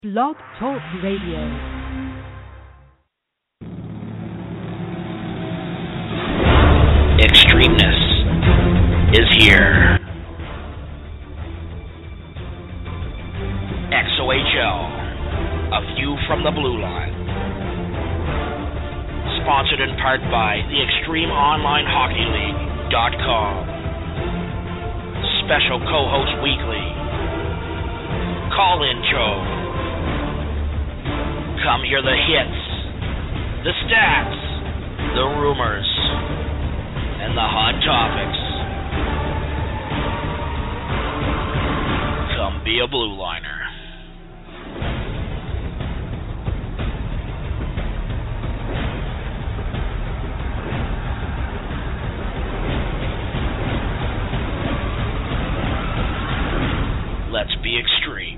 Blog Talk Radio. Extremeness is here. XOHL, a view from the blue line. Sponsored in part by the ExtremeOnlineHockeyLeague.com. Special co-host weekly. Call-in Joe. Come hear the hits, the stats, the rumors, and the hot topics. Come be a blue liner. Let's be extreme.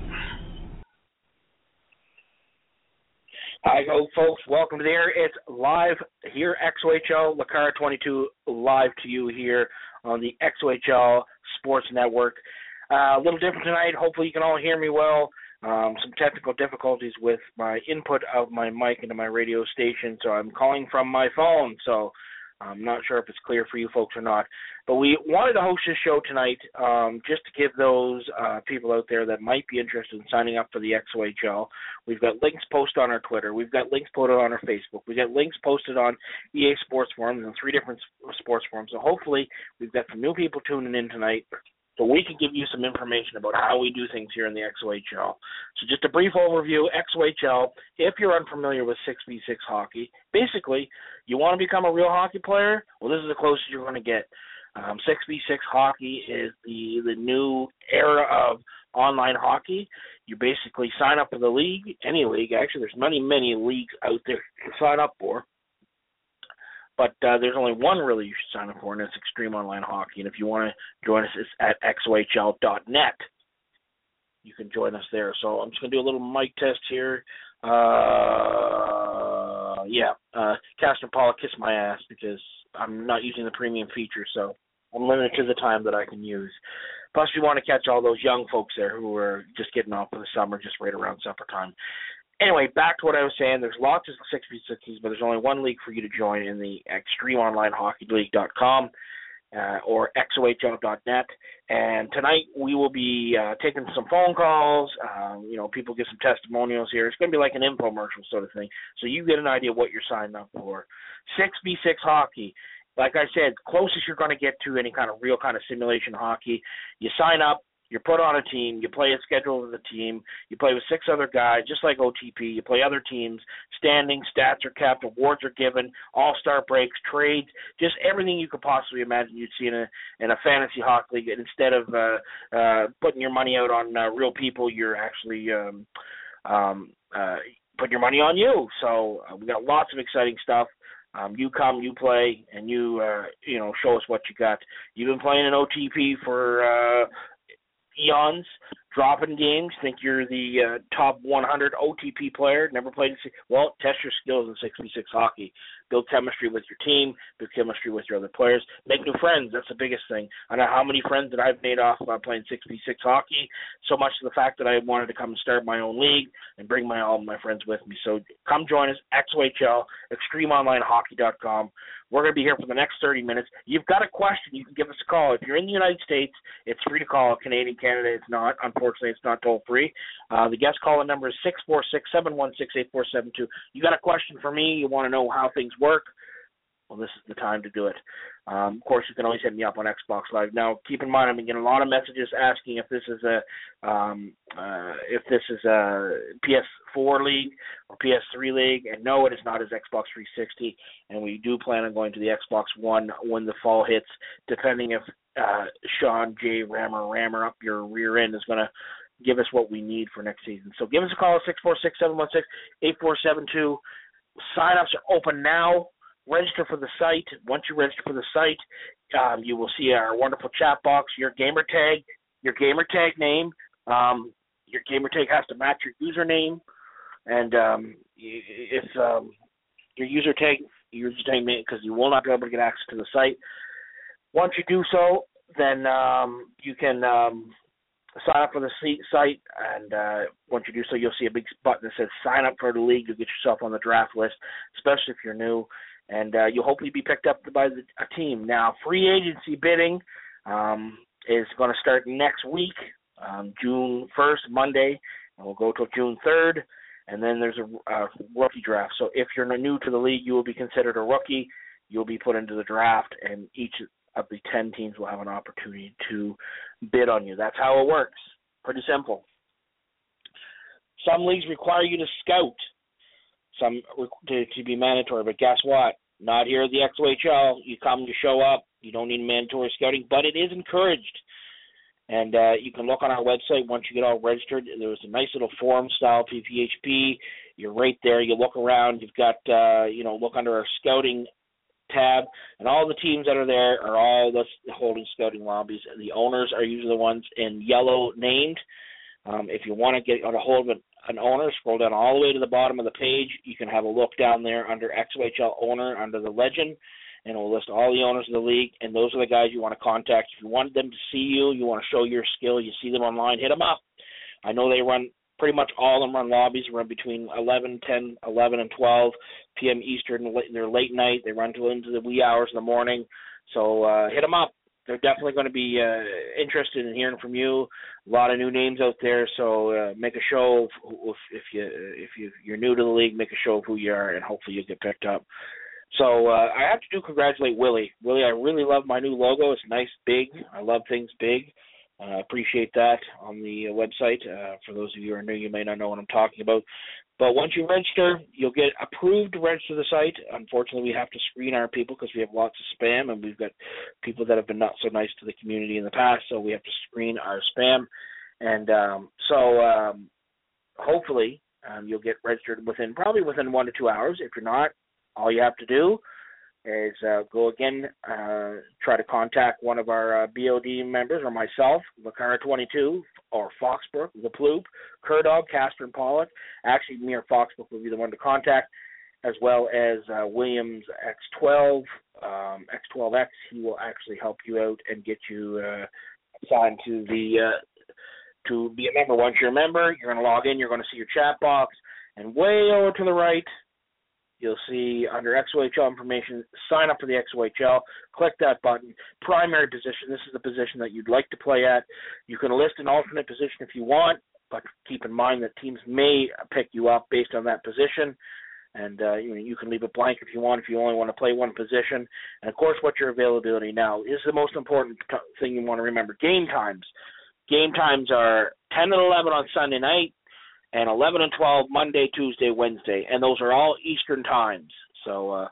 Hi, folks. Welcome to the air. It's live here, XOHL, Lakara 22, live to you here on the XOHL Sports Network. A little different tonight. Hopefully you can all hear me well. Some technical difficulties with my input of my mic into my radio station, so I'm calling from my phone. So I'm not sure if it's clear for you folks or not. But we wanted to host this show tonight just to give those people out there that might be interested in signing up for the XOHL. We've got links posted on our Twitter. We've got links posted on our Facebook. We've got links posted on EA Sports Forums and 3 different sports forums. So hopefully we've got some new people tuning in tonight so we can give you some information about how we do things here in the XOHL. So just a brief overview, XOHL, if you're unfamiliar with 6v6 hockey, basically you want to become a real hockey player, well, this is the closest you're going to get. 6v6 hockey is the new era of online hockey. You basically sign up for the league, any league. Actually, there's many, many leagues out there to sign up for. But there's only one really you should sign up for, and it's Extreme Online Hockey. And if you want to join us, it's at xohl.net. You can join us there. So I'm just going to do a little mic test here. Castor Paula kiss my ass because I'm not using the premium feature, so I'm limited to the time that I can use. Plus, we want to catch all those young folks there who are just getting off for the summer, just right around supper time. Anyway, back to what I was saying. There's lots of 6v6s, but there's only one league for you to join in the ExtremeOnlineHockeyLeague.com or xohl.net. And tonight we will be taking some phone calls. People give some testimonials here. It's going to be like an infomercial sort of thing, so you get an idea what you're signing up for. 6v6 hockey. Like I said, closest you're going to get to any kind of real kind of simulation hockey. You sign up, you're put on a team, you play a schedule with the team, you play with 6 other guys, just like OTP, you play other teams, standings, stats are capped, awards are given, all-star breaks, trades, just everything you could possibly imagine you'd see in a fantasy hockey league. And instead of putting your money out on real people, you're actually putting your money on you. So we got lots of exciting stuff. You come, you play, and you show us what you got. You've been playing an OTP for eons, dropping games, think you're the top 100 OTP player, never played in well, test your skills in 6v6 hockey. Build chemistry with your team, build chemistry with your other players, make new friends. That's the biggest thing. I know how many friends that I've made off playing 6v6 hockey, so much to the fact that I wanted to come and start my own league and bring all my friends with me. So come join us, XOHL, ExtremeOnlineHockey.com. We're going to be here for the next 30 minutes. You've got a question, you can give us a call. If you're in the United States, it's free to call. Canadian, Canada, it's not. Unfortunately, it's not toll-free. The guest call-in number is 646-716-8472. You got a question for me, you want to know how things work, well, this is the time to do it. Of course, you can always hit me up on Xbox Live. Now, keep in mind, I'm getting a lot of messages asking if this is a PS4 league or PS3 league, and no, it is not as Xbox 360. And we do plan on going to the Xbox One when the fall hits, depending if Sean J. Rammer up your rear end is going to give us what we need for next season. So give us a call at 646-716-8472. Sign-ups are open now. Register for the site. Once you register for the site, you will see our wonderful chat box, your gamer tag name. Your gamer tag has to match your username. And if your username, because you will not be able to get access to the site. Once you do so, then you can sign up for the site, and once you do so, you'll see a big button that says sign up for the league. You'll get yourself on the draft list, especially if you're new, and you'll hopefully be picked up by a team. Now, free agency bidding is going to start next week, June 1st, Monday, and we'll go till June 3rd, and then there's a rookie draft. So if you're new to the league, you will be considered a rookie. You'll be put into the draft, and each of the 10 teams will have an opportunity to bid on you. That's how it works. Pretty simple. Some leagues require you to scout, some to be mandatory, but guess what? Not here at the XOHL. You come to show up. You don't need mandatory scouting, but it is encouraged. And you can look on our website once you get all registered. There's a nice little forum style PPHP. You're right there. You look around. You've got, look under our scouting tab, and all the teams that are there are all holding scouting lobbies. The owners are usually the ones in yellow named. If you want to get on a hold of an owner, scroll down all the way to the bottom of the page. You can have a look down there under XOHL owner under the legend, and it will list all the owners of the league, and those are the guys you want to contact. If you want them to see you, you want to show your skill, you see them online, hit them up. I know they run, pretty much all of them run lobbies, run between 11 and 12 p.m. Eastern. They're late night. They run into the wee hours in the morning. So hit them up. They're definitely going to be interested in hearing from you. A lot of new names out there, so make a show if you're new to the league. Make a show of who you are, and hopefully you'll get picked up. So I have to congratulate Willie. Willie, I really love my new logo. It's nice, big. I love things big. I appreciate that on the website. For those of you who are new, you may not know what I'm talking about. But once you register, you'll get approved to register the site. Unfortunately, we have to screen our people because we have lots of spam, and we've got people that have been not so nice to the community in the past, so we have to screen our spam. And hopefully you'll get registered within 1 to 2 hours. If you're not, all you have to do is go again, try to contact one of our BOD members or myself, Lakara22, or Foxbrook, The Ploop, Curdog, Casper, and Pollock. Actually, me or Foxbrook will be the one to contact, as well as Williams X12, X12X. He will actually help you out and get you assigned to be a member. Once you're a member, you're going to log in, you're going to see your chat box, and way over to the right, you'll see under XOHL information, sign up for the XOHL. Click that button. Primary position, this is the position that you'd like to play at. You can list an alternate position if you want, but keep in mind that teams may pick you up based on that position. And you can leave it blank if you want, if you only want to play one position. And, of course, what's your availability now is the most important thing you want to remember. Game times. Game times are 10 and 11 on Sunday night, and 11 and 12 Monday, Tuesday, Wednesday, and those are all Eastern times. So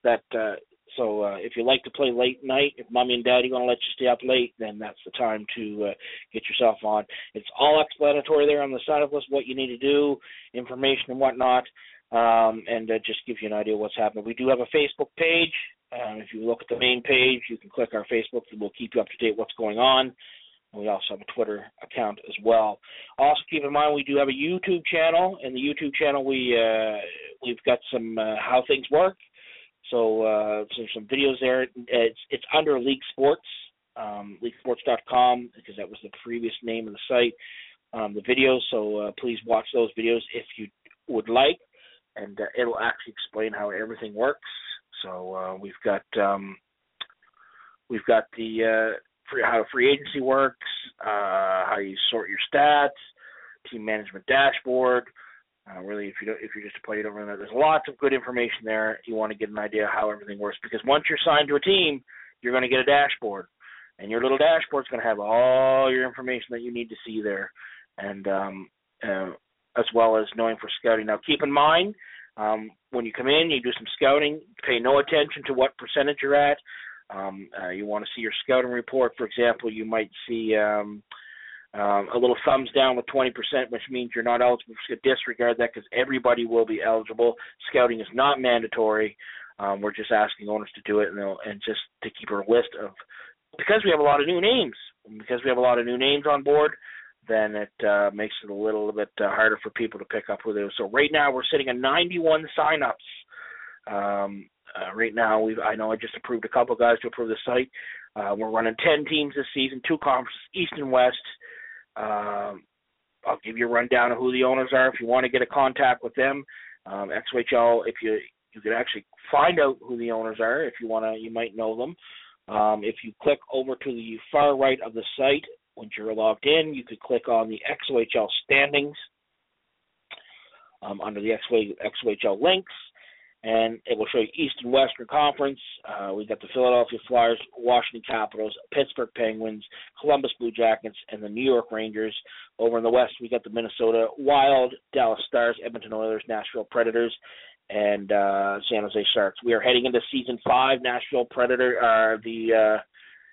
if you like to play late night, if Mommy and Daddy want to let you stay up late, then that's the time to get yourself on. It's all explanatory there on the side of us, what you need to do, information and whatnot, and just give you an idea of what's happening. We do have a Facebook page. If you look at the main page, you can click our Facebook, and we'll keep you up to date what's going on. We also have a Twitter account as well. Also, keep in mind we do have a YouTube channel. In the YouTube channel, we've got some how things work. So some videos there. It's under League Sports, leaguesports.com, because that was the previous name of the site. The videos. So please watch those videos if you would like, and it'll actually explain how everything works. So we've got the how free agency works, how you sort your stats, team management dashboard. Really, if you're just a player, you don't really know. There's lots of good information there. You want to get an idea of how everything works, because once you're signed to a team, you're going to get a dashboard, and your little dashboard's going to have all your information that you need to see there, and as well as knowing for scouting. Now, keep in mind, when you come in, you do some scouting. Pay no attention to what percentage you're at. You want to see your scouting report. For example, you might see a little thumbs down with 20%, which means you're not eligible. Disregard that, because everybody will be eligible. Scouting is not mandatory. We're just asking owners to do it, and just to keep a list of, because we have a lot of new names. Because we have a lot of new names on board, then it makes it a little bit harder for people to pick up who they are. So right now we're sitting at 91 signups. Right now, I know I just approved a couple guys to approve the site. We're running 10 teams this season, 2 conferences, East and West. I'll give you a rundown of who the owners are. If you want to get a contact with them, XOHL, if you could actually find out who the owners are. If you want to, you might know them. If you click over to the far right of the site, once you're logged in, you could click on the XOHL standings under the XOHL links, and it will show you East and Western Conference. We got the Philadelphia Flyers, Washington Capitals, Pittsburgh Penguins, Columbus Blue Jackets, and the New York Rangers. Over in the West, we got the Minnesota Wild, Dallas Stars, Edmonton Oilers, Nashville Predators, and San Jose Sharks. We are heading into Season 5. Nashville Predators are the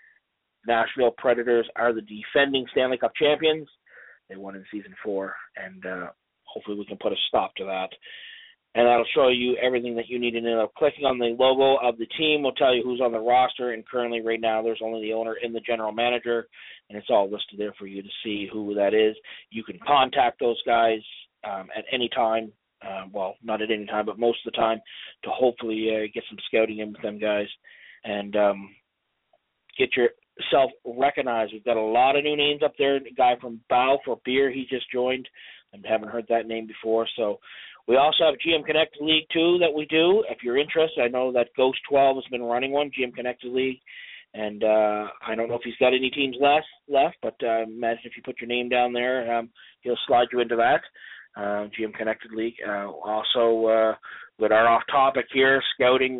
defending Stanley Cup champions. They won in Season 4, and hopefully we can put a stop to that. And that'll show you everything that you need to know. Clicking on the logo of the team will tell you who's on the roster, and currently right now there's only the owner and the general manager, and it's all listed there for you to see who that is. You can contact those guys at any time, well, not at any time, but most of the time, to hopefully get some scouting in with them guys and get yourself recognized. We've got a lot of new names up there. A guy from Bow for Beer, he just joined. I haven't heard that name before, so... We also have GM Connected League, too, that we do. If you're interested, I know that Ghost 12 has been running one, GM Connected League. And I don't know if he's got any teams left, but imagine if you put your name down there, he'll slide you into that, GM Connected League. Also, with our off-topic here, scouting,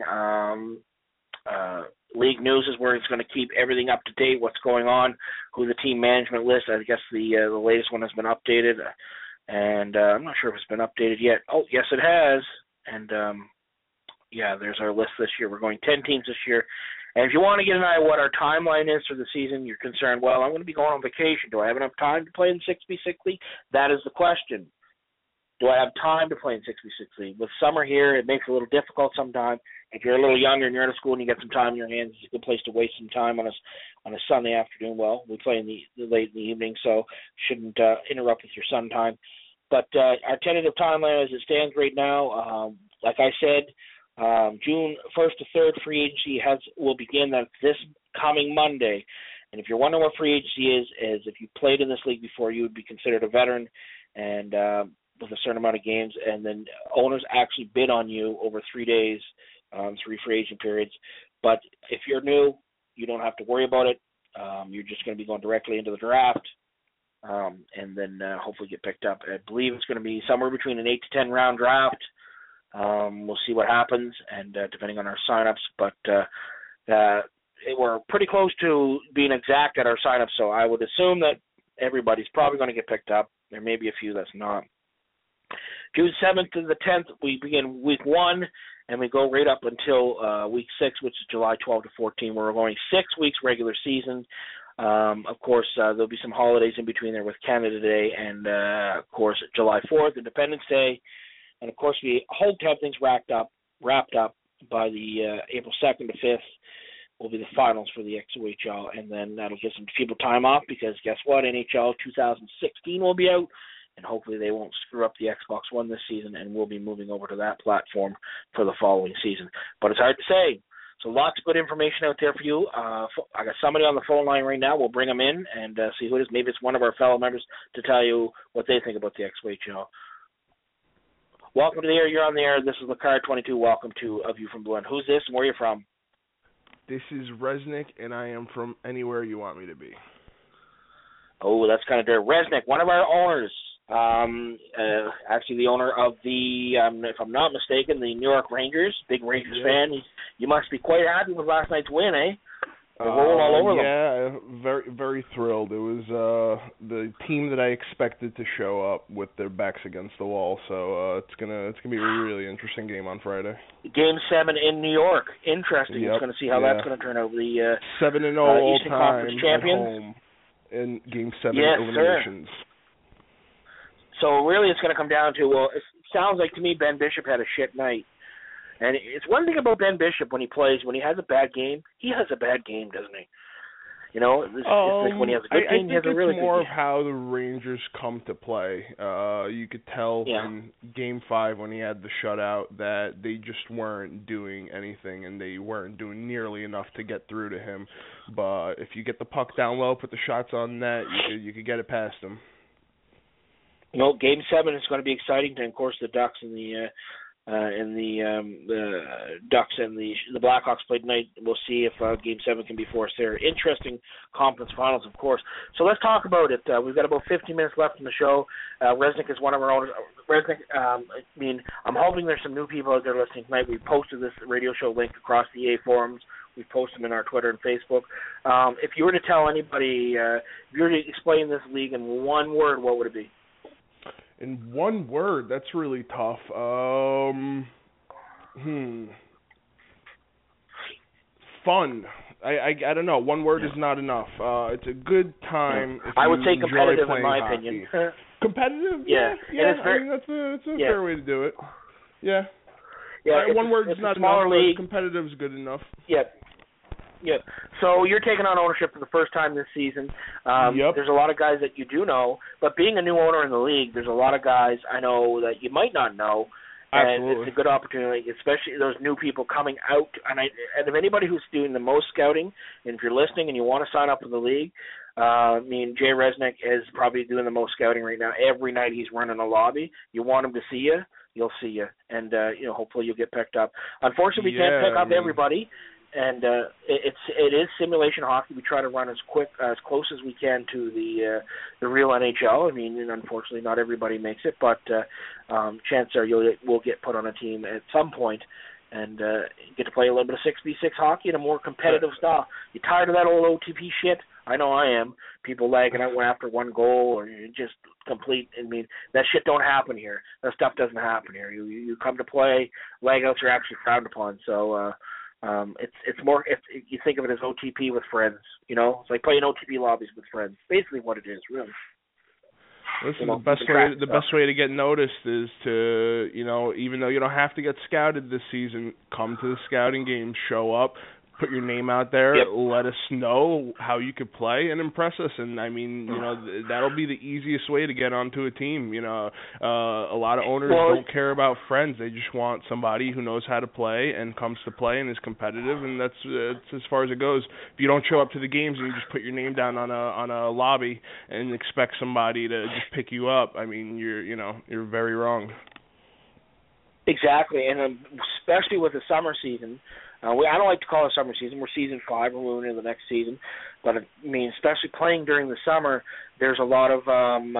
League News is where it's going to keep everything up to date, what's going on, who the team management list. I guess the latest one has been updated. And I'm not sure if it's been updated yet. Oh, yes, it has. And, there's our list this year. We're going 10 teams this year. And if you want to get an idea what our timeline is for the season, you're concerned, well, I'm going to be going on vacation. Do I have enough time to play in 6v6 League? That is the question. Do I have time to play in 6v6 League? With summer here, it makes it a little difficult sometimes. If you're a little younger and you're out of school and you get some time in your hands, it's a good place to waste some time on a Sunday afternoon. Well, we play in the late in the evening, so shouldn't interrupt with your sun time. But our tentative timeline as it stands right now, like I said, June 1st to 3rd, free agency will begin. That's this coming Monday. And if you're wondering what free agency is if you played in this league before, you would be considered a veteran and with a certain amount of games. And then owners actually bid on you over 3 days, 3 free agent periods. But if you're new, you don't have to worry about it. You're just going to be going directly into the draft. And then hopefully get picked up. I believe it's going to be somewhere between an 8 to 10 round draft. We'll see what happens, and depending on our signups. But we're pretty close to being exact at our signups, so I would assume that everybody's probably going to get picked up. There may be a few that's not. June 7th to the 10th, we begin week 1, and we go right up until week 6, which is July 12 to 14, where we're going 6 weeks regular season. Of course, there'll be some holidays in between there with Canada Day and, of course, July 4th, Independence Day. And, of course, we hope to have things wrapped up by the April 2nd to 5th will be the finals for the XOHL. And then that'll give some people time off because guess what? NHL 2016 will be out. And hopefully they won't screw up the Xbox One this season, and we'll be moving over to that platform for the following season. But it's hard to say. So lots of good information out there for you. I got somebody on the phone line right now. We'll bring them in and see who it is. Maybe it's one of our fellow members to tell you what they think about the XOHL. Welcome to the air. You're on the air. This is Lakar22. Welcome to A View from Blue End. Who's this and where are you from? This is Resnick, and I am from anywhere you want me to be. Oh, that's kind of dirty. Resnick, one of our owners. Actually the owner of the, if I'm not mistaken, the New York Rangers. Big Rangers fan. You must be quite happy with last night's win, eh? Rolling all over them. Yeah, very, very thrilled. It was the team that I expected to show up with their backs against the wall. So it's gonna be a really interesting game on Friday. Game 7 in New York. Interesting. Yep. It's going to see how that's going to turn out. The 7-0 all Eastern time Conference champions at home in Game 7 yes, eliminations. Sir. So really, it's going to come down to it sounds like to me Ben Bishop had a shit night. And it's one thing about Ben Bishop when he plays, when he has a bad game, he has a bad game, doesn't he? You know, it's like when he has a good game, he has a really good game. I think it's more of how the Rangers come to play. You could tell in Game 5 when he had the shutout that they just weren't doing anything, and they weren't doing nearly enough to get through to him. But if you get the puck down low, put the shots on net, you could get it past him. You know, Game 7 is going to be exciting. And of course, the Ducks and the Ducks and the Blackhawks play tonight. We'll see if Game 7 can be forced there. Interesting conference finals, of course. So let's talk about it. We've got about 15 minutes left in the show. Resnick is one of our own. Resnick, I'm hoping there's some new people out there listening tonight. We posted this radio show link across the EA forums. We post them in our Twitter and Facebook. If you were to tell anybody, if you were to explain this league in one word, what would it be? In one word, that's really tough. Fun. I don't know. One word is not enough. It's a good time. If I would say competitive, in my opinion. Competitive? Yeah. That's a fair way to do it. Yeah. One word is not enough. But competitive is good enough. Yeah. Yeah. So you're taking on ownership for the first time this season. There's a lot of guys that you do know, but being a new owner in the league, there's a lot of guys I know that you might not know. Absolutely. And it's a good opportunity, especially those new people coming out. And if anybody who's doing the most scouting, and if you're listening and you want to sign up for the league, Jay Resnick is probably doing the most scouting right now. Every night he's running a lobby. You want him to see you, you'll see you. And, hopefully you'll get picked up. Unfortunately, we can't pick up everybody. And it is simulation hockey. We try to run as close as we can to the real NHL. Unfortunately, not everybody makes it, but chances are we'll get put on a team at some point and get to play a little bit of 6v6 hockey in a more competitive style. You tired of that old OTP shit? I know I am. People lagging out after one goal or just complete. That shit don't happen here. That stuff doesn't happen here. You come to play. Lag-outs are actually frowned upon. So. It's more if you think of it as OTP with friends, it's like playing OTP lobbies with friends. Basically, what it is, really. Listen, the best way to get noticed is to even though you don't have to get scouted this season, come to the scouting games, show up, put your name out there, let us know how you could play and impress us. And that'll be the easiest way to get onto a team. A lot of owners don't care about friends; they just want somebody who knows how to play and comes to play and is competitive. And that's as far as it goes. If you don't show up to the games and you just put your name down on a lobby and expect somebody to just pick you up, you're very wrong. Exactly, and especially with the summer season. I don't like to call it summer season. We're season 5. We're moving into the next season, but especially playing during the summer, there's a lot of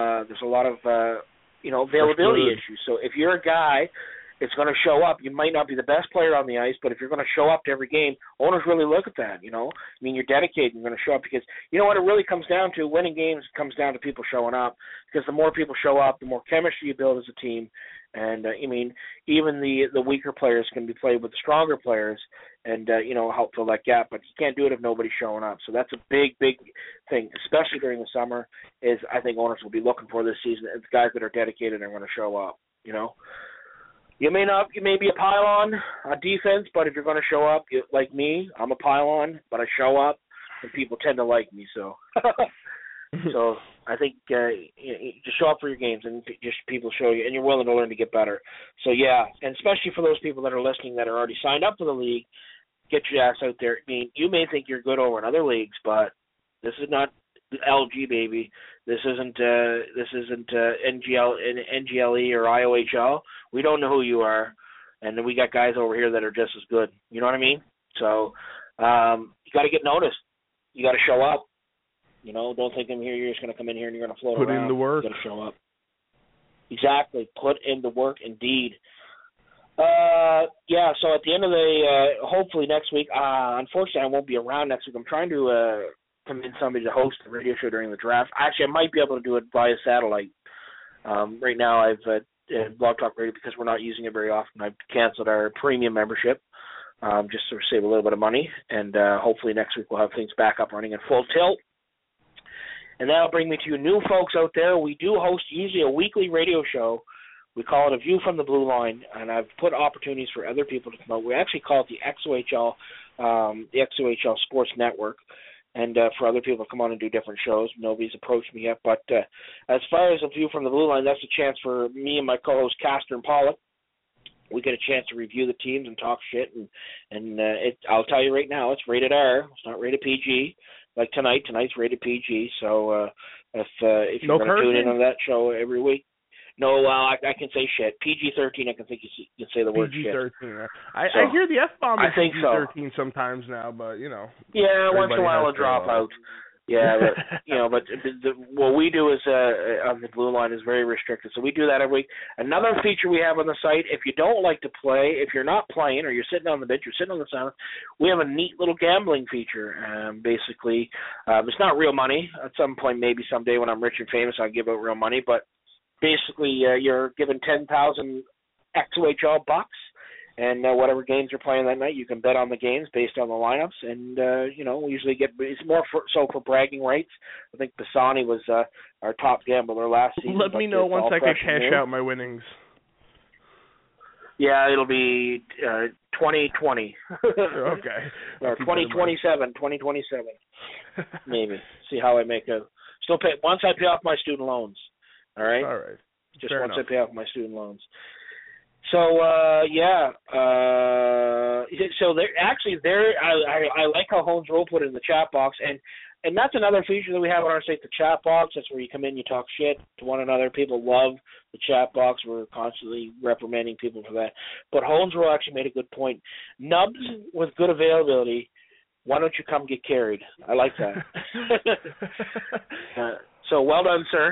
availability issues. So if you're a guy that's going to show up, you might not be the best player on the ice, but if you're going to show up to every game, owners really look at that. You're dedicated. You're going to show up because you know what it really comes down to. Winning games comes down to people showing up because the more people show up, the more chemistry you build as a team. And even the weaker players can be played with the stronger players, and help fill that gap. But you can't do it if nobody's showing up. So that's a big thing, especially during the summer. Is I think owners will be looking for this season. It's guys that are dedicated and are going to show up. You may be a pylon on defense, but if you're going to show up, like me, I'm a pylon, but I show up, and people tend to like me. So. So I think just show up for your games and just people show you, and you're willing to learn to get better. So, and especially for those people that are listening that are already signed up for the league, get your ass out there. You may think you're good over in other leagues, but this is not LG, baby. This isn't NGLE or IOHL. We don't know who you are, and then we got guys over here that are just as good. You know what I mean? So you got to get noticed. You got to show up. Don't think you're just going to come in here and you're going to float around. Put in the work. You're going to show up. Exactly. Put in the work, indeed. So at the end of hopefully next week, unfortunately I won't be around next week. I'm trying to convince somebody to host a radio show during the draft. Actually, I might be able to do it via satellite. Right now I've Blog Talk Radio, because we're not using it very often, I've canceled our premium membership just to save a little bit of money. And hopefully next week we'll have things back up running in full tilt. And that'll bring me to you new folks out there. We do host usually a weekly radio show. We call it A View from the Blue Line, and I've put opportunities for other people to come out. We actually call it the XOHL Sports Network. and for other people to come on and do different shows. Nobody's approached me yet. But as far as a view from the blue line, that's a chance for me and my co-host Castor and Pollock. We get a chance to review the teams and talk shit, and I'll tell you right now, it's rated R. It's not rated PG. Like tonight's rated PG. So if you're going to tune in on that show every week, no, I can say shit. PG-13, I can think you can say the word shit. PG-13. I hear the F-bomb is PG-13 sometimes now, but, you know. Yeah, once in a while it'll drop out. Yeah, but, what we do is on the blue line is very restricted. So we do that every week. Another feature we have on the site, if you don't like to play, if you're not playing or you're sitting on the bench, you're sitting on the sideline, we have a neat little gambling feature. Basically, it's not real money. At some point, maybe someday when I'm rich and famous, I'll give out real money, but basically, you're given 10,000 XOHL bucks, and whatever games you're playing that night, you can bet on the games based on the lineups. And we usually get it's more for bragging rights. I think Pisani was our top gambler last season. Let me know once I can cash out my winnings. Yeah, it'll be 2020. Okay. Or 2027. Maybe. See how I make a still pay once I pay off my student loans. All right. Just Fair once enough. I pay off my student loans. So so I like how Holmes Roll put it in the chat box, and that's another feature that we have on our site, the chat box. That's where you come in, you talk shit to one another. People love the chat box. We're constantly reprimanding people for that. But Holmes Roll actually made a good point. Nubs with good availability. Why don't you come get carried? I like that. So well done, sir.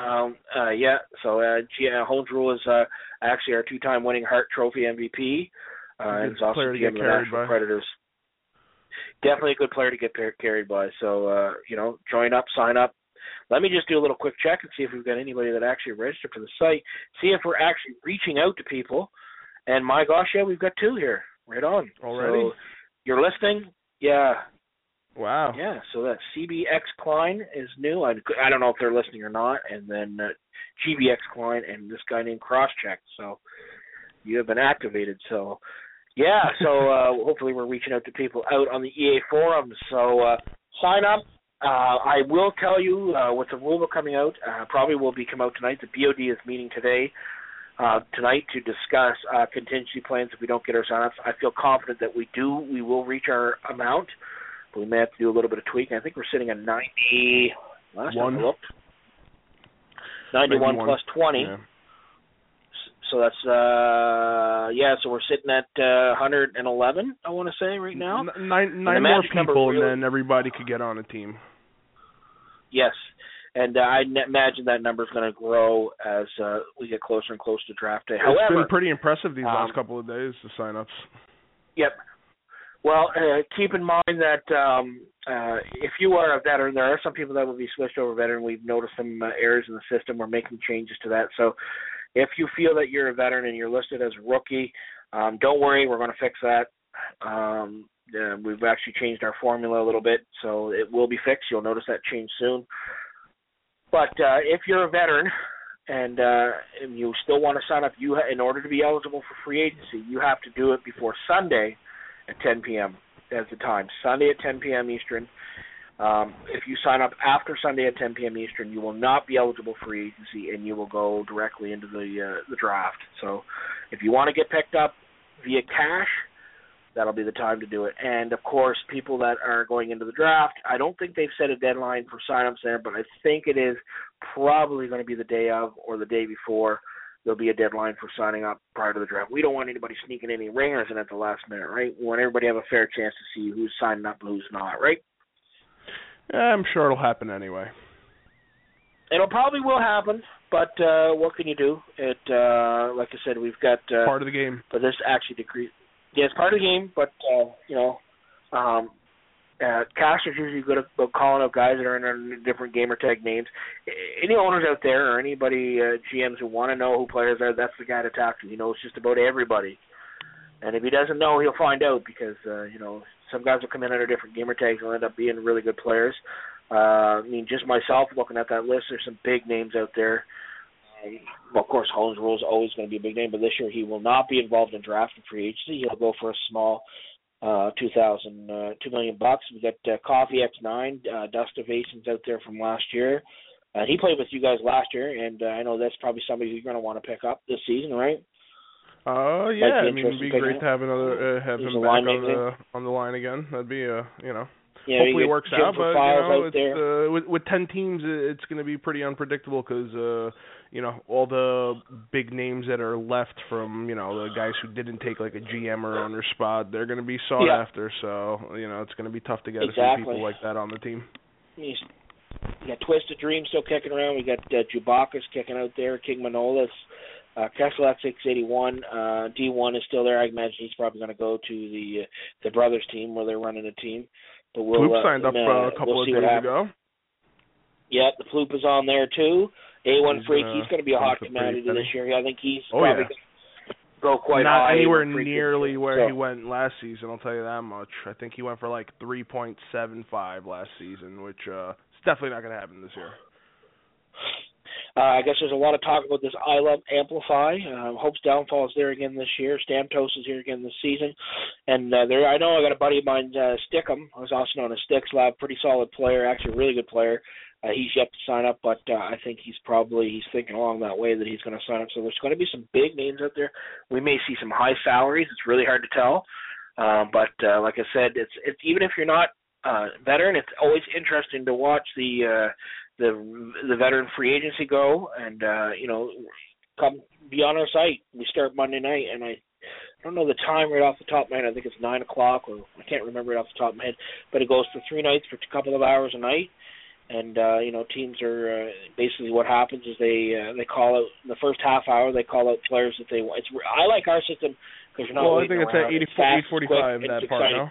Holmes Rule is actually our two-time winning Hart Trophy MVP. And it's also GM of the Nashville Predators. Definitely a good player to get carried by. So, join up, sign up. Let me just do a little quick check and see if we've got anybody that actually registered for the site. See if we're actually reaching out to people. And my gosh, yeah, we've got 2 here. Right on. Already? So you're listening? Yeah. Wow. Yeah, so that CBX Klein is new. I don't know if they're listening or not. And then GBX Klein and this guy named Crosscheck. So you have been activated. So, yeah, so hopefully we're reaching out to people out on the EA forums. So sign up. I will tell you with the rule coming out, probably will be come out tonight. The BOD is meeting tonight to discuss contingency plans if we don't get our sign-ups. I feel confident that we will reach our amount. But we may have to do a little bit of tweaking. I think we're sitting at 90. Last time I looked. 91 plus 20. Yeah. So that's, so we're sitting at 111, I want to say, right now. Nine more people, and then everybody could get on a team. Yes. And I imagine that number is going to grow as we get closer and closer to draft day. However, it's been pretty impressive these last couple of days, the sign-ups. Yep. Well, keep in mind that if you are a veteran, there are some people that will be switched over veteran. We've noticed some errors in the system. We're making changes to that. So if you feel that you're a veteran and you're listed as a rookie, don't worry. We're going to fix that. We've actually changed our formula a little bit, so it will be fixed. You'll notice that change soon. But if you're a veteran and you still want to sign up, in order to be eligible for free agency, you have to do it before Sunday at 10 p.m. as the time. Sunday at 10 p.m. Eastern. If you sign up after Sunday at 10 p.m. Eastern, you will not be eligible for free agency, and you will go directly into the draft. So if you want to get picked up via cash, that'll be the time to do it. And, of course, people that are going into the draft, I don't think they've set a deadline for sign-ups there, but I think it is probably going to be the day of or the day before. There'll be a deadline for signing up prior to the draft. We don't want anybody sneaking any ringers in at the last minute, right? We want everybody to have a fair chance to see who's signing up and who's not, right? I'm sure it'll happen anyway. It'll probably will happen, but what can you do? Like I said, we've got part of the game. But there's actually decrease. Yeah, it's part of the game, but casters usually good about calling up guys that are under different gamer tag names. Any owners out there or anybody GMs who want to know who players are, that's the guy to talk to. He knows just about everybody. And if he doesn't know, he'll find out because some guys will come in under different gamer tags and will end up being really good players. Just myself looking at that list, there's some big names out there. Well, of course, Holmes Rule is always going to be a big name, but this year he will not be involved in draft and free agency. He'll go for a small $2 million. We got Coffee X9, Dust Ovations out there from last year. He played with you guys last year, and I know that's probably somebody you're going to want to pick up this season, right? Yeah. I mean, it'd be great to have another have him back on the line again. That'd be hopefully it works out. But it's, with 10 teams, it's going to be pretty unpredictable because all the big names that are left from the guys who didn't take like a GM or owner spot, they're going to be sought after. So it's going to be tough to get a few people like that on the team. We got Twisted Dream still kicking around. We got Chewbacca's kicking out there. King Manolis, Kessel at 681. D1 is still there. I imagine he's probably going to go to the brothers team where they're running a team. But Floop signed up a couple of days ago. Yeah, the Floop is on there too. A1 Freak, he's going to be a hot commodity this year. I think he's probably going to go quite high. Not anywhere nearly where he went last season, I'll tell you that much. I think he went for like 3.75 last season, which it's definitely not going to happen this year. I guess there's a lot of talk about this I Love Amplify. Hope's Downfall is there again this year. Stamtos is here again this season. And I know I got a buddy of mine, Stickum, who's also known as Sticks Lab, pretty solid player, actually a really good player. He's yet to sign up, but I think he's thinking along that way that he's going to sign up. So there's going to be some big names out there. We may see some high salaries. It's really hard to tell. But like I said, it's even if you're not veteran, it's always interesting to watch the veteran free agency go, and come be on our site. We start Monday night, and I don't know the time right off the top of my head. I think it's 9 o'clock, or I can't remember it off the top of my head. But it goes for 3 nights for a couple of hours a night, and teams are basically what happens is they call out in the first half hour. They call out players that they want. I like our system because you're not. Well, I think it's at 8:45 that part, no?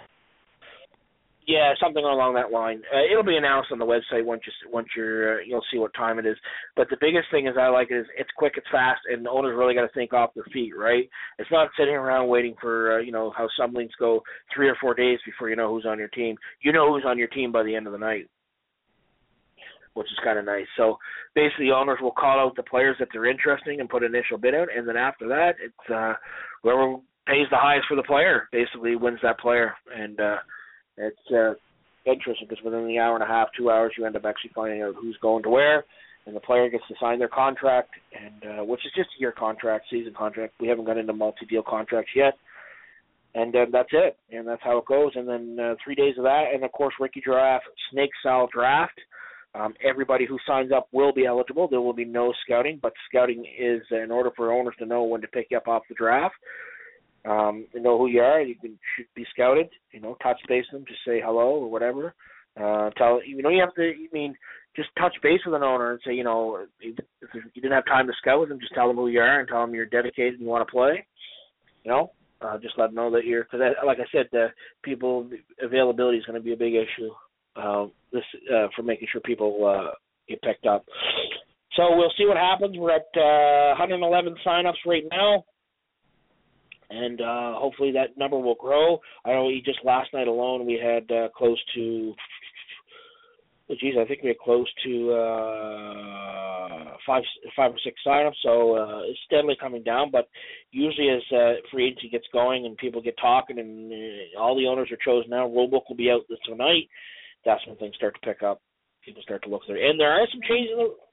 Yeah, something along that line. It'll be announced on the website once you'll see what time it is. But the biggest thing is I like it is it's quick, it's fast, and the owners really got to think off their feet, right? It's not sitting around waiting for how some leagues go 3 or 4 days before you know who's on your team. You know who's on your team by the end of the night, which is kind of nice. So basically, owners will call out the players that they're interested and put an initial bid out, and then after that, it's whoever pays the highest for the player basically wins that player, and it's interesting because within the hour and a half, 2 hours, you end up actually finding out who's going to where, and the player gets to sign their contract, and which is just a year contract, season contract. We haven't got into multi-deal contracts yet, and that's it, and that's how it goes. And then 3 days of that, and of course, Ricky Giraffe, Snake Style Draft. Everybody who signs up will be eligible. There will be no scouting, but scouting is in order for owners to know when to pick you up off the draft. Know who you are. You should be scouted. Touch base them, just say hello or whatever. You have to. Just touch base with an owner and say, if you didn't have time to scout with them, just tell them who you are and tell them you're dedicated and you want to play. Just let them know that you're. Because, like I said, people availability is going to be a big issue. For making sure people get picked up. So we'll see what happens. We're at 111 signups right now. And hopefully that number will grow. I know just last night alone we had close to, I think we had close to 5 or 6 signups. So it's steadily coming down. But usually as free agency gets going and people get talking and all the owners are chosen now, rulebook will be out tonight. That's when things start to pick up. People start to look there. And there are some changes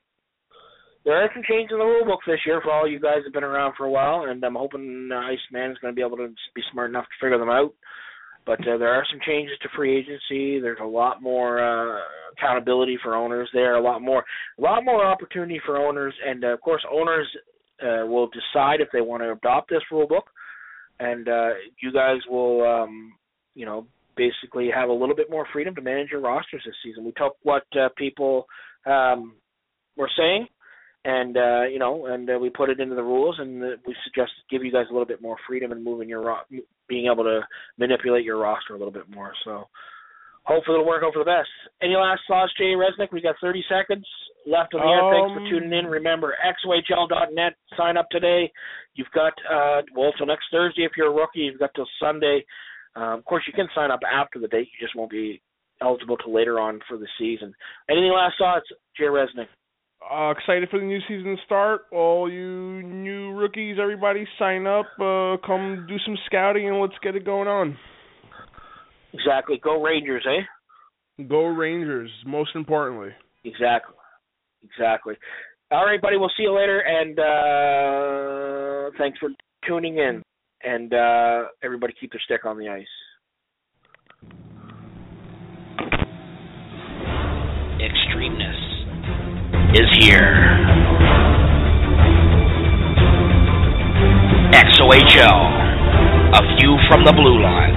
in the rule book this year for all you guys that have been around for a while, and I'm hoping Iceman is going to be able to be smart enough to figure them out. But there are some changes to free agency. There's a lot more accountability for owners there, a lot more opportunity for owners, and of course owners will decide if they want to adopt this rule book, and you guys will, basically have a little bit more freedom to manage your rosters this season. We took what people were saying, and we put it into the rules, and we suggest give you guys a little bit more freedom in moving being able to manipulate your roster a little bit more. So hopefully it'll work out for the best. Any last thoughts, Jay Resnick? We got 30 seconds left on the air. Thanks for tuning in. Remember, XOHL.net. Sign up today. You've got till next Thursday if you're a rookie. You've got till Sunday. Of course, you can sign up after the date. You just won't be eligible till later on for the season. Any last thoughts, Jay Resnick? Excited for the new season to start. All you new rookies, everybody sign up. Come do some scouting, and let's get it going on. Exactly. Go Rangers, eh? Go Rangers, most importantly. Exactly. All right, buddy. We'll see you later, and thanks for tuning in. And everybody keep their stick on the ice. Extremeness is here. XOHL, a view from the blue line.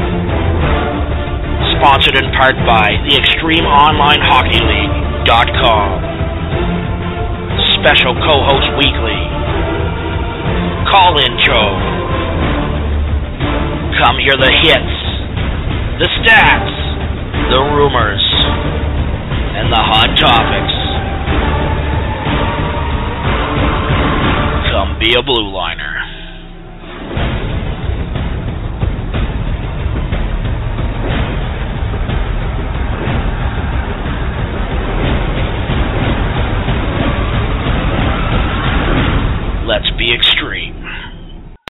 Sponsored in part by the ExtremeOnlineHockeyLeague.com. Special co-host weekly. Call-in show. Come hear the hits, the stats, the rumors, and the hot topics. Come be a blue liner.